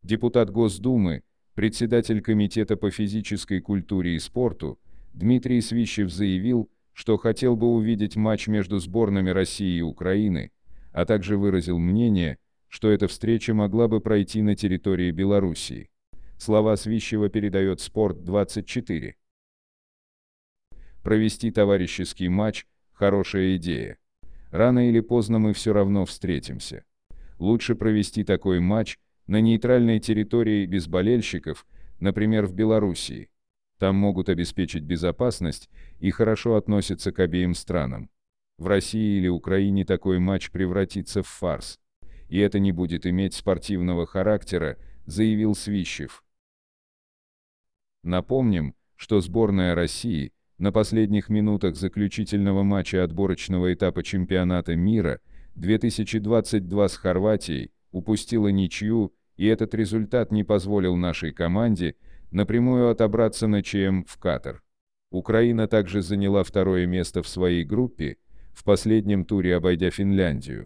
Депутат Госдумы, председатель Комитета по физической культуре и спорту Дмитрий Свищев заявил, что хотел бы увидеть матч между сборными России и Украины, а также выразил мнение, что эта встреча могла бы пройти на территории Белоруссии. Слова Свищева передает Спорт-24. Провести товарищеский матч – хорошая идея. Рано или поздно мы все равно встретимся. Лучше провести такой матч на нейтральной территории без болельщиков, например, в Белоруссии. Там могут обеспечить безопасность и хорошо относятся к обеим странам. В России или Украине такой матч превратится в фарс. И это не будет иметь спортивного характера, заявил Свищев. Напомним, что сборная России на последних минутах заключительного матча отборочного этапа чемпионата мира 2022 с Хорватией упустила ничью, и этот результат не позволил нашей команде напрямую отобраться на ЧМ в Катар. Украина также заняла второе место в своей группе, в последнем туре обойдя Финляндию.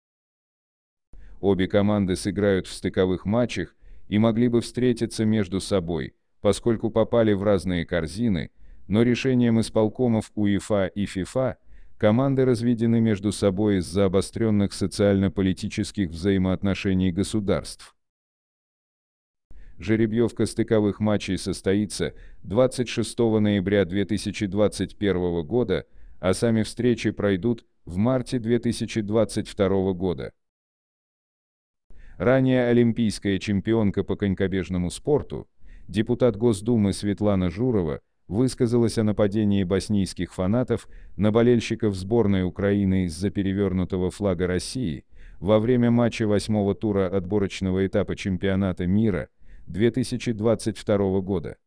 Обе команды сыграют в стыковых матчах и могли бы встретиться между собой, поскольку попали в разные корзины, но решением исполкомов УЕФА и ФИФА команды разведены между собой из-за обостренных социально-политических взаимоотношений государств. Жеребьевка стыковых матчей состоится 26 ноября 2021 года, а сами встречи пройдут в марте 2022 года. Ранее олимпийская чемпионка по конькобежному спорту, депутат Госдумы Светлана Журова, высказалась о нападении боснийских фанатов на болельщиков сборной Украины из-за перевернутого флага России во время матча 8-го тура отборочного этапа чемпионата мира 2022 года.